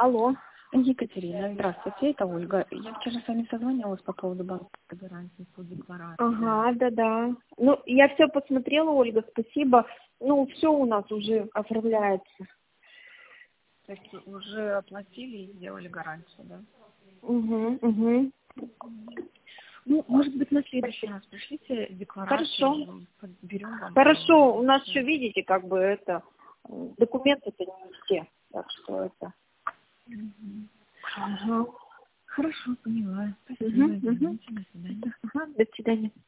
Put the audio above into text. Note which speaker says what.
Speaker 1: Алло.
Speaker 2: Екатерина, здравствуйте, это Ольга. Я вчера с вами созванивалась по поводу банковской гарантии по декларации.
Speaker 1: Ага, да. Ну, я все посмотрела, Ольга, спасибо. Ну, все у нас уже оформляется.
Speaker 2: То есть уже оплатили и сделали гарантию, да?
Speaker 1: Угу.
Speaker 2: Ну, может быть, на следующий раз пришлите декларацию.
Speaker 1: Хорошо.
Speaker 2: Подберем вам.
Speaker 1: Хорошо, у нас еще, видите, как бы это, документы-то не все, так что это. Ага.
Speaker 2: Хорошо, поняла. Спасибо. До свидания.
Speaker 1: Ага, до свидания.